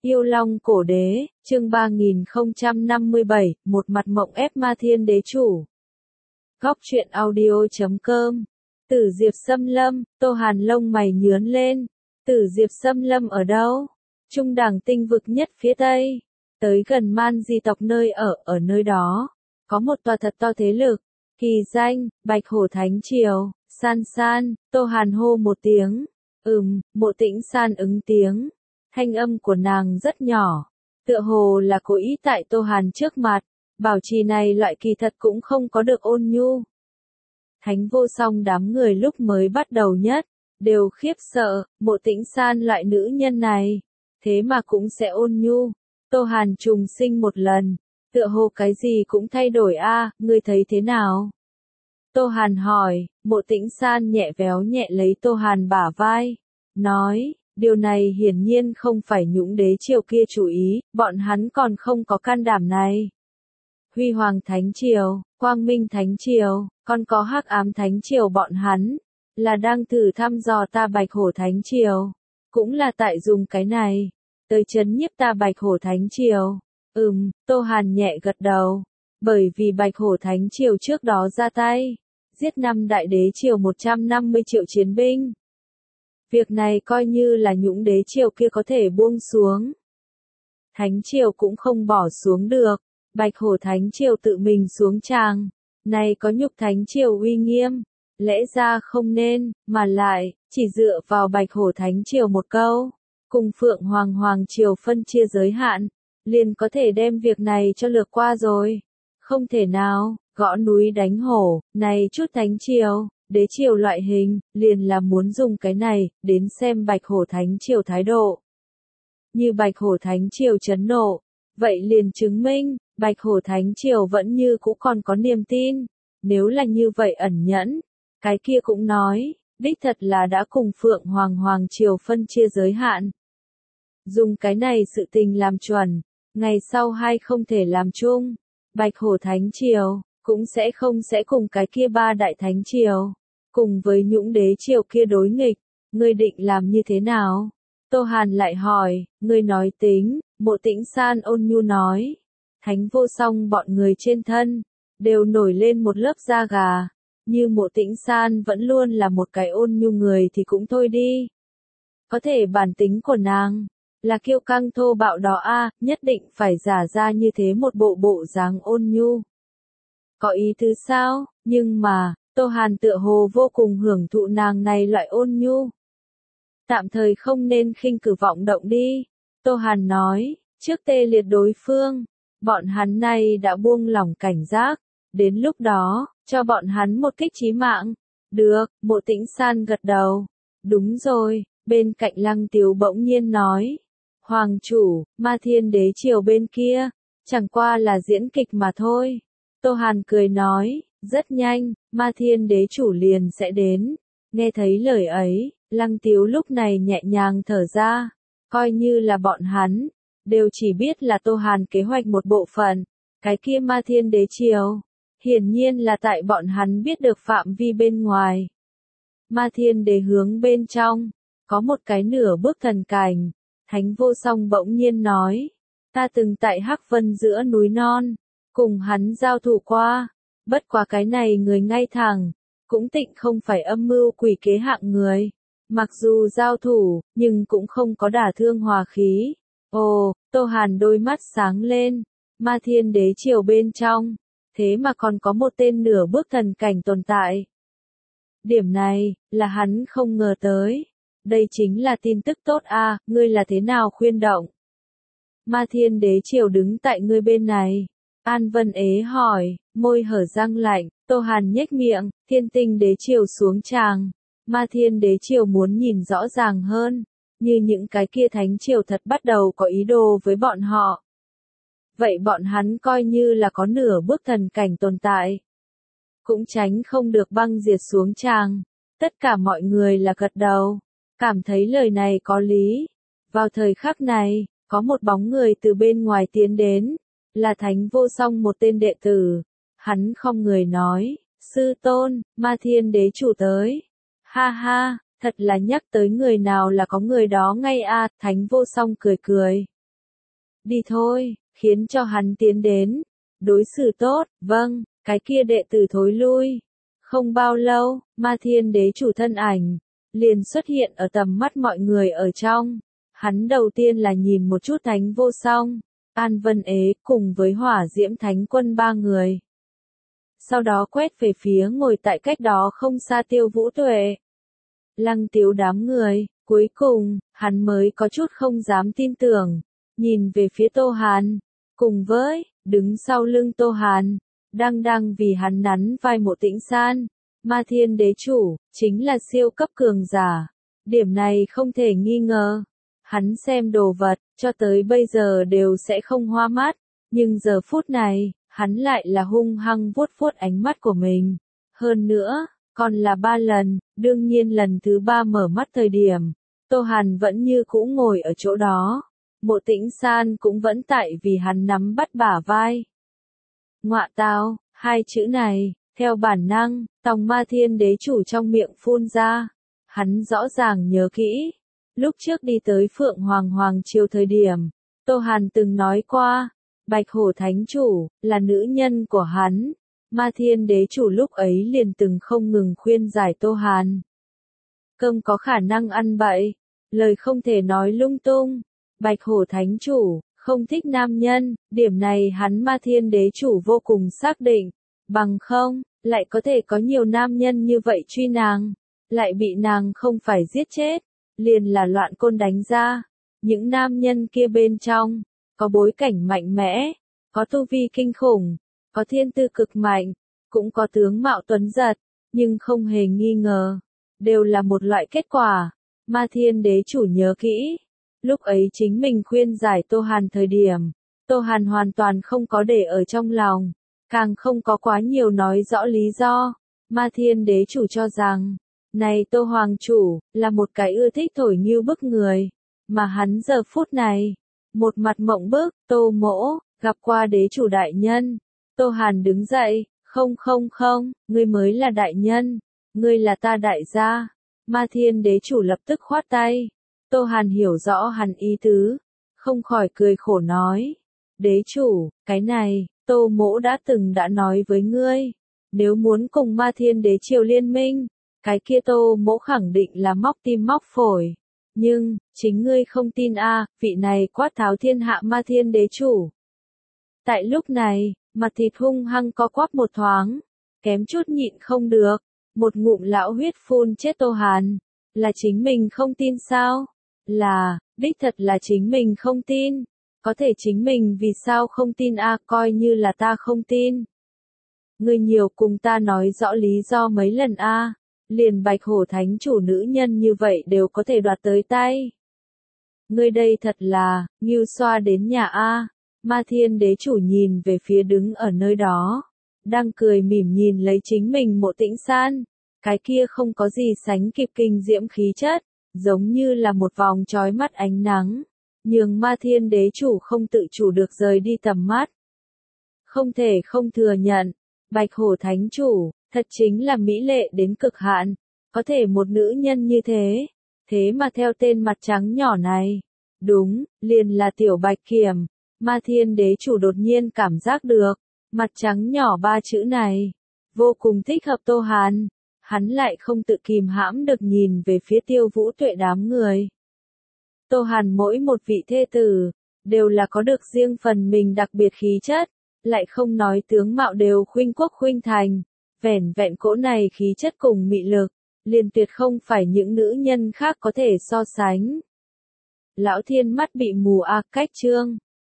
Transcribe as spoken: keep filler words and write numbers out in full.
Yêu Long Cổ Đế, chương ba nghìn không trăm năm mươi bảy, một mặt mộng ép Ma Thiên Đế chủ. Góc truyện audio chấm com. Tử Diệp Xâm Lâm, Tô Hàn lông mày nhướng lên. Tử Diệp Xâm Lâm ở đâu? Trung đẳng tinh vực nhất phía tây. Tới gần Man Di tộc nơi ở, ở nơi đó. Có một tòa thật to thế lực. Kỳ danh, Bạch Hổ Thánh Triều, San San, Tô Hàn hô một tiếng. Ừm, Mộ Tĩnh San ứng tiếng. Thanh âm của nàng rất nhỏ, tựa hồ là cố ý tại Tô Hàn trước mặt, bảo trì này loại kỳ thật cũng không có được ôn nhu. Thánh Vô Song đám người lúc mới bắt đầu nhất, đều khiếp sợ, Mộ Tĩnh San loại nữ nhân này, thế mà cũng sẽ ôn nhu. Tô Hàn trùng sinh một lần, tựa hồ cái gì cũng thay đổi a, ngươi thấy thế nào? Tô Hàn hỏi, Mộ Tĩnh San nhẹ véo nhẹ lấy Tô Hàn bả vai, nói. Điều này hiển nhiên không phải Nhũng Đế Triều kia chủ ý, bọn hắn còn không có can đảm này. Huy Hoàng Thánh Triều, Quang Minh Thánh Triều, còn có Hắc Ám Thánh Triều bọn hắn, là đang thử thăm dò ta Bạch Hổ Thánh Triều, cũng là tại dùng cái này, tới chấn nhiếp ta Bạch Hổ Thánh Triều. Ừm, Tô Hàn nhẹ gật đầu, bởi vì Bạch Hổ Thánh Triều trước đó ra tay, giết năm Đại Đế Triều một trăm năm mươi triệu chiến binh. Việc này coi như là Nhũng Đế Triều kia có thể buông xuống. Thánh Triều cũng không bỏ xuống được, Bạch Hổ Thánh Triều tự mình xuống tràng, này có nhục Thánh Triều uy nghiêm, lẽ ra không nên, mà lại, chỉ dựa vào Bạch Hổ Thánh Triều một câu, cùng Phượng Hoàng Hoàng Triều phân chia giới hạn, liền có thể đem việc này cho lược qua rồi. Không thể nào, gõ núi đánh hổ, này chút Thánh Triều. Đế triều loại hình, liền là muốn dùng cái này, đến xem Bạch Hổ Thánh Triều thái độ. Như Bạch Hổ Thánh Triều chấn nộ, vậy liền chứng minh, Bạch Hổ Thánh Triều vẫn như cũ còn có niềm tin. Nếu là như vậy ẩn nhẫn, cái kia cũng nói, đích thật là đã cùng Phượng Hoàng Hoàng Triều phân chia giới hạn. Dùng cái này sự tình làm chuẩn, ngày sau hai không thể làm chung, Bạch Hổ Thánh Triều cũng sẽ không sẽ cùng cái kia ba đại thánh triều, cùng với Nhũng Đế Triều kia đối nghịch, ngươi định làm như thế nào? Tô Hàn lại hỏi, ngươi nói tính, Mộ Tĩnh San ôn nhu nói, Thánh Vô Song bọn người trên thân, đều nổi lên một lớp da gà, như Mộ Tĩnh San vẫn luôn là một cái ôn nhu người thì cũng thôi đi. Có thể bản tính của nàng, là kiêu căng thô bạo đó a, nhất định phải giả ra như thế một bộ bộ dáng ôn nhu. Có ý tứ sao, nhưng mà, Tô Hàn tựa hồ vô cùng hưởng thụ nàng này loại ôn nhu. Tạm thời không nên khinh cử vọng động đi, Tô Hàn nói, trước tê liệt đối phương, bọn hắn này đã buông lỏng cảnh giác, đến lúc đó, cho bọn hắn một kích chí mạng. Được, Mộ Tĩnh San gật đầu, đúng rồi, bên cạnh Lăng Tiếu bỗng nhiên nói, Hoàng chủ, Ma Thiên Đế Triều bên kia, chẳng qua là diễn kịch mà thôi. Tô Hàn cười nói, rất nhanh, Ma Thiên Đế chủ liền sẽ đến. Nghe thấy lời ấy, Lăng Tiếu lúc này nhẹ nhàng thở ra, coi như là bọn hắn, đều chỉ biết là Tô Hàn kế hoạch một bộ phận, cái kia Ma Thiên Đế Triều, hiển nhiên là tại bọn hắn biết được phạm vi bên ngoài. Ma Thiên Đế hướng bên trong, có một cái nửa bước thần cảnh, Thánh Vô Song bỗng nhiên nói, ta từng tại Hắc Vân giữa núi non, cùng hắn giao thủ qua, bất quá cái này người ngay thẳng, cũng tịnh không phải âm mưu quỷ kế hạng người, mặc dù giao thủ, nhưng cũng không có đả thương hòa khí. Ồ, Tô Hàn đôi mắt sáng lên, Ma Thiên Đế Triều bên trong, thế mà còn có một tên nửa bước thần cảnh tồn tại. Điểm này, là hắn không ngờ tới. Đây chính là tin tức tốt a, ngươi là thế nào khuyên động? Ma Thiên Đế Triều đứng tại ngươi bên này. An Vân Ế hỏi, môi hở răng lạnh, Tô Hàn nhếch miệng, Thiên Tinh Đế Triều xuống tràng. Ma Thiên Đế Triều muốn nhìn rõ ràng hơn, như những cái kia thánh triều thật bắt đầu có ý đồ với bọn họ. Vậy bọn hắn coi như là có nửa bước thần cảnh tồn tại, cũng tránh không được băng diệt xuống tràng. Tất cả mọi người là gật đầu, cảm thấy lời này có lý. Vào thời khắc này, có một bóng người từ bên ngoài tiến đến, là Thánh Vô Song một tên đệ tử. Hắn không người nói, sư tôn, Ma Thiên Đế chủ tới. Ha ha, thật là nhắc tới người nào là có người đó ngay a, Thánh Vô Song cười cười. đi thôi, khiến cho hắn tiến đến. Đối xử tốt, vâng, cái kia đệ tử thối lui. Không bao lâu, Ma Thiên Đế chủ thân ảnh liền xuất hiện ở tầm mắt mọi người ở trong. Hắn đầu tiên là nhìn một chút Thánh Vô Song, An Vân Ế cùng với Hỏa Diễm Thánh Quân ba người. Sau đó quét về phía ngồi tại cách đó không xa Tiêu Vũ Tuệ. Lăng Tiếu đám người, cuối cùng, hắn mới có chút không dám tin tưởng, nhìn về phía Tô Hàn, cùng với, đứng sau lưng Tô Hàn, đang đang vì hắn nắn vai Mộ Tĩnh San. Ma Thiên Đế chủ, chính là siêu cấp cường giả. Điểm này không thể nghi ngờ. Hắn xem đồ vật, cho tới bây giờ đều sẽ không hoa mắt. Nhưng giờ phút này, hắn lại là hung hăng vuốt vuốt ánh mắt của mình. Hơn nữa, còn là ba lần, đương nhiên lần thứ ba mở mắt thời điểm. Tô Hàn vẫn như cũ ngồi ở chỗ đó. Mộ Tĩnh San cũng vẫn tại vì hắn nắm bắt bả vai. Ngọa tao, hai chữ này, theo bản năng, tòng Ma Thiên Đế chủ trong miệng phun ra. Hắn rõ ràng nhớ kỹ. Lúc trước đi tới Phượng Hoàng Hoàng Triều thời điểm, Tô Hàn từng nói qua, Bạch Hổ Thánh Chủ, là nữ nhân của hắn. Ma Thiên Đế chủ lúc ấy liền từng không ngừng khuyên giải Tô Hàn. Cơm có khả năng ăn bậy, lời không thể nói lung tung. Bạch Hổ Thánh Chủ, không thích nam nhân, điểm này hắn Ma Thiên Đế chủ vô cùng xác định. Bằng không, lại có thể có nhiều nam nhân như vậy truy nàng, lại bị nàng không phải giết chết, liền là loạn côn đánh ra. Những nam nhân kia bên trong, có bối cảnh mạnh mẽ, có tu vi kinh khủng, có thiên tư cực mạnh, cũng có tướng mạo tuấn giật, nhưng không hề nghi ngờ, đều là một loại kết quả. Ma Thiên Đế chủ nhớ kỹ, lúc ấy chính mình khuyên giải Tô Hàn thời điểm, Tô Hàn hoàn toàn không có để ở trong lòng, càng không có quá nhiều nói rõ lý do. Ma Thiên Đế chủ cho rằng, này Tô Hoàng chủ, là một cái ưa thích thổi nghiêu bức người, mà hắn giờ phút này, một mặt mộng bức. Tô mỗ, gặp qua đế chủ đại nhân. Tô Hàn đứng dậy, không không không, ngươi mới là đại nhân, ngươi là ta đại gia. Ma Thiên Đế chủ lập tức khoát tay. Tô Hàn hiểu rõ hắn ý tứ, không khỏi cười khổ nói, đế chủ, cái này, Tô mỗ đã từng đã nói với ngươi, nếu muốn cùng Ma Thiên Đế triều liên minh, cái kia Tô mỗ khẳng định là móc tim móc phổi. Nhưng, chính ngươi không tin a, à, vị này quát tháo thiên hạ Ma Thiên Đế chủ. Tại lúc này, mặt thịt hung hăng co quắp một thoáng, kém chút nhịn không được, một ngụm lão huyết phun chết Tô Hàn. Là chính mình không tin sao? Là, đích thật là chính mình không tin. Có thể chính mình vì sao không tin a, à, coi như là ta không tin. Ngươi nhiều cùng ta nói rõ lý do mấy lần a, à. Liền Bạch Hổ Thánh chủ nữ nhân như vậy đều có thể đoạt tới tay. Ngươi đây thật là, ngưu xoa đến nhà a. À. Ma Thiên Đế chủ nhìn về phía đứng ở nơi đó, đang cười mỉm nhìn lấy chính mình Mộ Tĩnh San, cái kia không có gì sánh kịp kinh diễm khí chất, giống như là một vòng chói mắt ánh nắng, nhường Ma Thiên Đế chủ không tự chủ được rời đi tầm mắt. Không thể không thừa nhận, Bạch Hổ Thánh chủ, thật chính là mỹ lệ đến cực hạn, có thể một nữ nhân như thế, thế mà theo tên mặt trắng nhỏ này, đúng, liền là Tiểu Bạch Kiểm. Ma Thiên Đế chủ đột nhiên cảm giác được, mặt trắng nhỏ ba chữ này, vô cùng thích hợp Tô Hàn, hắn lại không tự kìm hãm được nhìn về phía Tiêu Vũ Tuệ đám người. Tô Hàn mỗi một vị thê tử, đều là có được riêng phần mình đặc biệt khí chất, lại không nói tướng mạo đều khuynh quốc khuynh thành, vẻn vẹn cỗ này khí chất cùng mị lực, liền tuyệt không phải những nữ nhân khác có thể so sánh. Lão Thiên mắt bị mù a, cách chương.